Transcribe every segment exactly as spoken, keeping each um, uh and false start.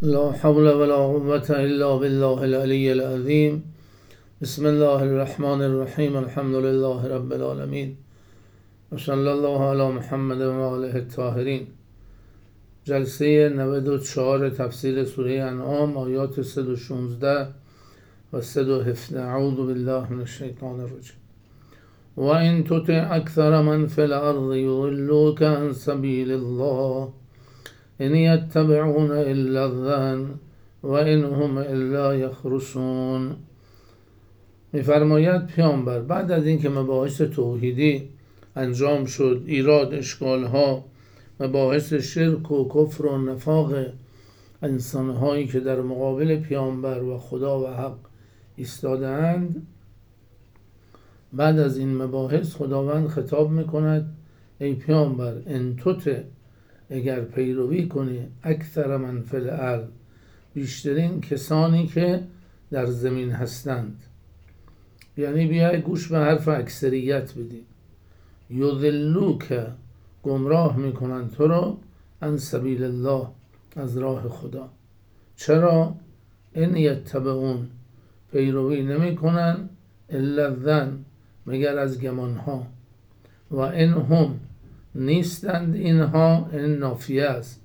لا حول ولا قوة إلا بالله العلي العظيم. بسم الله الرحمن الرحیم. الحمد لله رب العالمین و صلی الله علی محمد و آله الطاهرین. جلسه نود و چهار تفسیر سوره انعام، آیات صد و شانزده و صد و هفده. اعوذ بالله من الشیطان الرجیم. و این تطع اکثر من فی الارض یضلوک عن سبیل الله ان یتبعون الا الظن و ان هم الا یخرصون. می‌فرماید پیامبر بعد از اینکه مباحث توحیدی انجام شد، ایراد اشکالها، مباحث شرک و کفر و نفاق انسانهایی که در مقابل پیامبر و خدا و حق ایستاده‌اند، بعد از این مباحث خداوند خطاب میکند ای پیامبر ان تطع، اگر پیروی کنی، اکثر من فی الارض، بیشترین کسانی که در زمین هستند، یعنی بیای گوش به حرف اکثریت بدی، یضلوک، گمراه میکنن تو رو، عن سبیل الله، از راه خدا. چرا؟ ان یتبعون، پیروی نمیکنن، الا الظن، مگر از گمانها، و ان هم، نیستند اینها، ان نافیه است،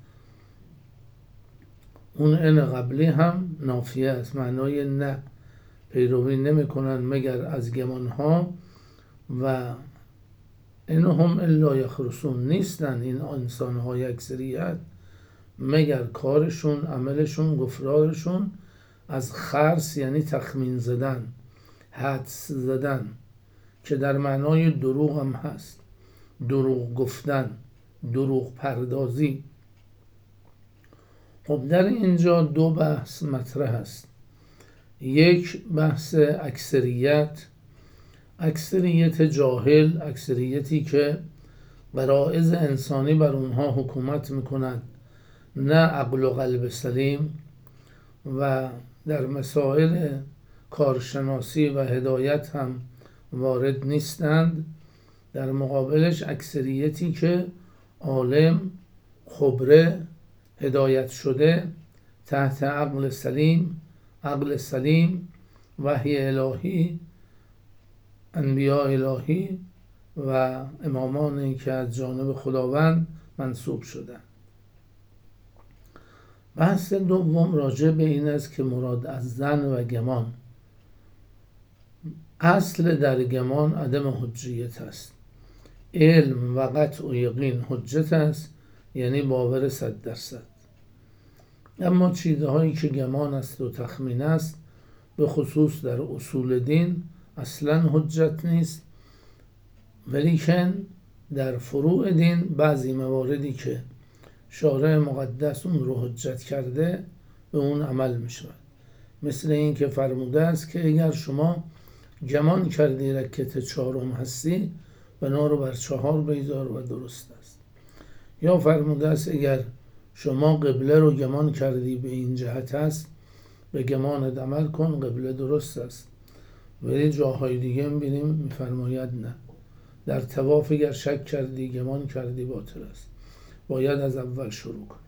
اون ان قبلی هم نافیه است، معنای نه، پیروی نمیکنن مگر از گمانها، و ان هم الا یخرصون، نیستند این انسانهای اکثریت مگر کارشون، عملشون، گفتارشون از خرص یعنی تخمین زدن، حدس زدن، که در معنای دروغ هم هست، دروغ گفتن، دروغ پردازی. خب در اینجا دو بحث مطرح است. یک بحث اکثریت، اکثریت جاهل، اکثریتی که غرایز انسانی بر اونها حکومت میکنند، نه عقل و قلب سلیم، و در مسائل کارشناسی و هدایت هم وارد نیستند. در مقابلش اکثریتی که عالم، خبره، هدایت شده، تحت عقل سلیم، عقل سلیم، وحی الهی، انبیاء الهی و امامانی که از جانب خداوند منصوب شدند. بحث دوم راجع به این است که مراد از ظن و گمان. اصل در گمان عدم حجیت است. علم و قطع و یقین حجت است، یعنی باور صد درصد. اما چیزهایی که گمان است و تخمین است، به خصوص در اصول دین، اصلا حجت نیست، ولیکن در فروع دین بعضی مواردی که شارع مقدس اون رو حجت کرده به اون عمل می شود. مثل این که فرموده است که اگر شما گمان کردی رکعت چهارم هستی، بنا رو بر چهار بیزار و درست است. یا فرموده است اگر شما قبله رو گمان کردی به این جهت است، به گمانت عمل کن، قبله درست است. ولی جاهای دیگه می‌بینیم می‌فرماید نه، در طواف اگر شک کردی، گمان کردی، باطل است، باید از اول شروع کن.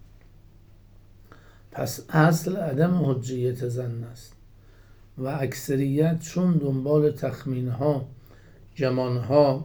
پس اصل عدم حجیت ظن است و اکثریت چون دنبال تخمین‌ها، گمان‌ها،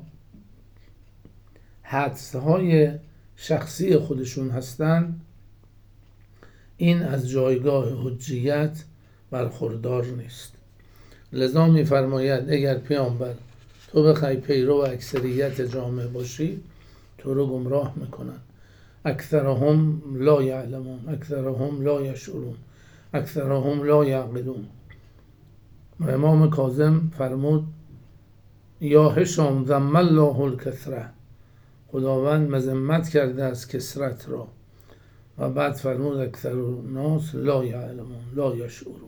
حدس‌های شخصی خودشون هستند، این از جایگاه حجیت برخوردار نیست. لذا می‌فرماید اگر پیامبر تو بخوای پیرو اکثریت جامعه باشی، تو رو گمراه میکنن. اکثرهم لا یعلمون، اکثرهم لا یشعرون، اکثرهم لا یعقلون. و امام کاظم فرمود یا هشام ذم الله الکثره، خداوند مذمت کرده از کثرت را. و بعد فرمود اکثر الناس لا یعلمون لا یشعرون.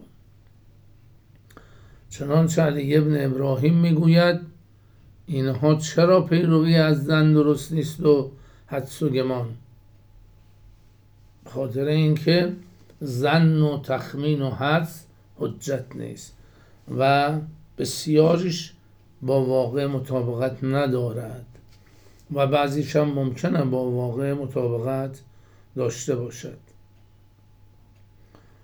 چنانچه علی ابن ابراهیم میگوید اینها چرا پیروی از ظن درست نیست و حدس و گمان؟ خاطر اینکه ظن و تخمین و حدس حجت نیست و بسیاریش با واقع مطابقت ندارد و بعضیش هم ممکنه با واقع مطابقت داشته باشد.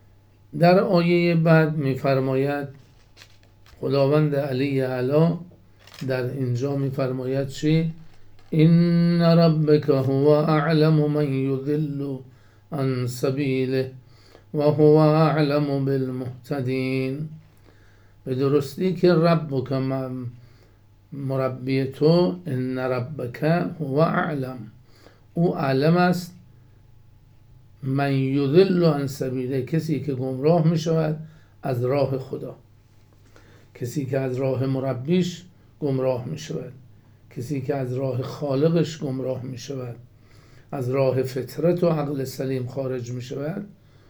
در آیه بعد میفرماید خداوند علی اعلی در اینجا میفرماید چی؟ این ربک هو اعلم من یضل عن سبیله و هو اعلم بالمهتدین. به درستی که ربک مربی تو، ان ربک هو اعلم، او اعلم است، من یضل عن سبیله، کسی که گمراه می شود از راه خدا، کسی که از راه مربیش گمراه می شود، کسی که از راه خالقش گمراه می شود، از راه فطرت و عقل سلیم خارج می شود،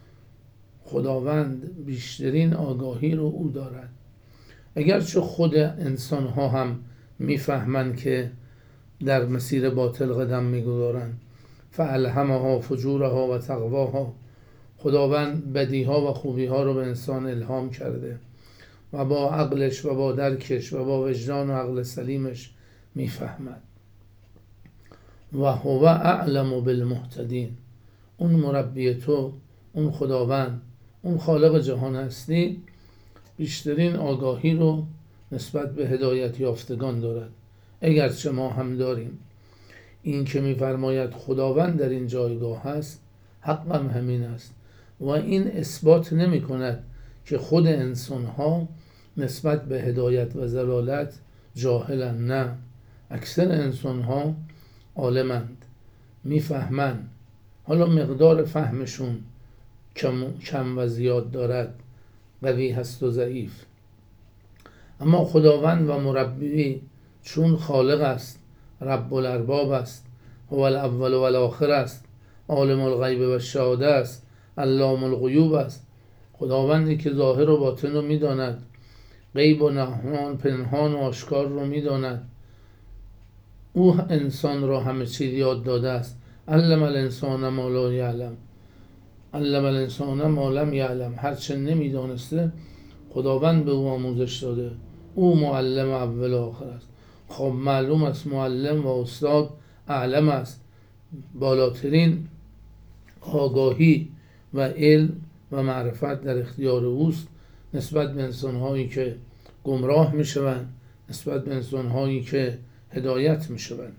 خداوند بیشترین آگاهی رو او دارد. اگرچه خود انسان ها هم میفهمند که در مسیر باطل قدم میگذارند، فالهمها فجورها و تقواها، خداوند بدیها و خوبیها رو به انسان الهام کرده و با عقلش و با درکش و با وجدان و عقل سلیمش میفهمد. و هو اعلم بالمهتدین، اون مربی تو، اون خداوند، اون خالق جهان هستی بیشترین آگاهی رو نسبت به هدایت یافتگان دارد. اگرچه ما هم داریم. این که میفرماید خداوند در این جایگاه هست، حقم همین است و این اثبات نمی کند که خود انسان ها نسبت به هدایت و ضلالت جاهلند. نه، اکثر انسان ها عالمند، میفهمند، حالا مقدار فهمشون کم, کم و زیاد دارد، قوی هست و ضعیف، اما خداوند و مربی چون خالق است، رب الارباب است، هو الاول و الاخر است، عالم الغیب و شهاده است، علام الغیوب است، خداوندی که ظاهر و باطن رو میداند، غیب و نهان، پنهان و آشکار رو میداند. او انسان را همه چیز یاد داده است. علم الانسان ما لا یعلم، علم الانسان ما لم یعلم، هرچه نمیدانسته خداوند به او آموزش داده. او معلم اول و آخر است. خب معلوم است معلم و استاد اعلم است، بالاترین آگاهی و علم و معرفت در اختیار اوست نسبت به انسان‌هایی که گمراه می‌شوند، نسبت به انسان‌هایی که هدایت می‌شوند.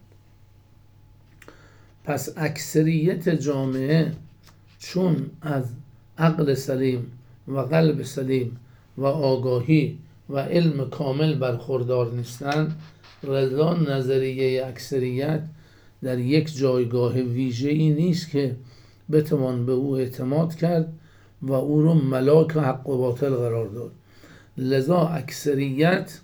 پس اکثریت جامعه چون از عقل سلیم و قلب سلیم و آگاهی و علم کامل برخوردار نیستند، رضا نظریه اکثریت در یک جایگاه ویژه‌ای نیست که بتوان به او اعتماد کرد و او رو ملاک حق و باطل قرار داد. لذا اکثریت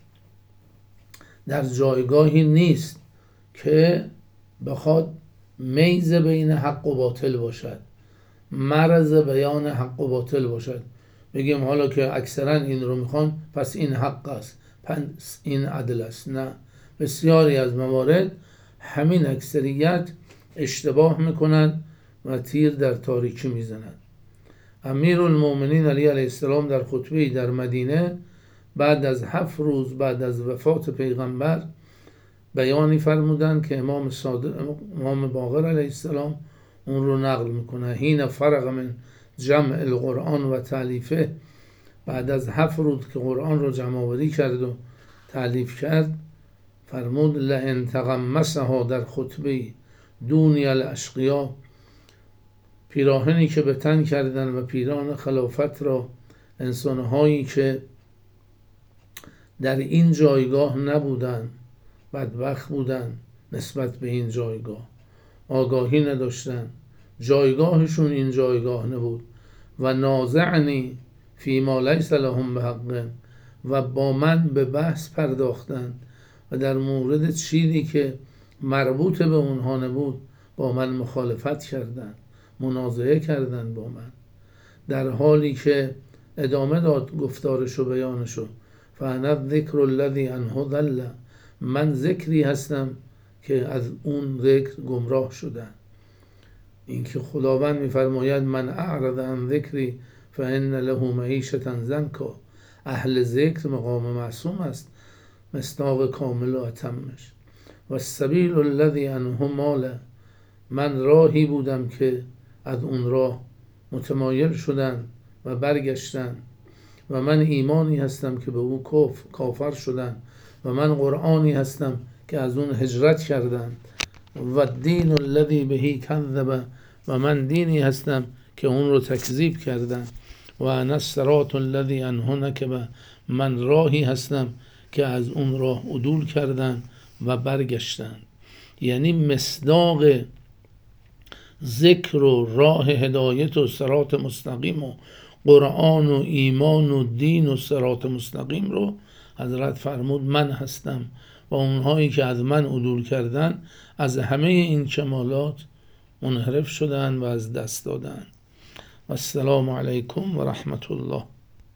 در جایگاهی نیست که بخواد میز بین حق و باطل باشد، مرز بیان حق و باطل باشد، بگیم حالا که اکثرا این رو میخوان پس این حق است، پس این عدل است. نه، بسیاری از موارد همین اکثریت اشتباه میکنند و تیر در تاریکی میزنند. امیرالمومنین علی علیه السلام در خطبه‌ای در مدینه بعد از هفت روز بعد از وفات پیغمبر بیانی فرمودند که امام صادق امام باقر علیه السلام اون رو نقل میکنه. حین فرغ من جمع القرآن و تالیفه، بعد از هفت روز که قرآن رو جمع آوری کرد و تالیف کرد، فرمود لئن تغمسها، در خطبه دونی الاشقیا، پیراهنی که به تن کردن و پیران خلافت را انسانهایی که در این جایگاه نبودن، بدبخت بودن، نسبت به این جایگاه آگاهی نداشتن، جایگاهشون این جایگاه نبود، و نازعنی فی ما لیس لهم بحق، و با من به بحث پرداختند و در مورد چیزی که مربوط به اونها نبود با من مخالفت کردند، منازعه کردند با من، در حالی که ادامه داد گفتارش و بیانشو، فانا ذکر الذی عنه ضل، من ذکری هستم که از اون ذکر گمراه شدن. این که خداوند میفرماید من اعرض عن ذکری فان له معیشة ضنکا، اهل ذکر مقام معصوم است، مصداق کامل و اتمش. و السبیل الذی عنه مال، من راهی بودم که از اون راه متمایل شدن، و برگشتند و من ایمانی هستم که به او کفر کافر شدند و من قرآنی هستم که از اون هجرت کردند و دین الذی بهی کذب و من دینی هستم که اون رو تکذیب کردند و انا الصراط الذی عنه نکب من راهی هستم که از اون راه عدول کردند و برگشتند. یعنی مصداق ذکر و راه هدایت و صراط مستقیم و قرآن و ایمان و دین و صراط مستقیم رو حضرت فرمود من هستم و اونهایی که از من عدول کردن از همه این کمالات منحرف شدن و از دست دادن. و السلام علیکم و رحمت الله.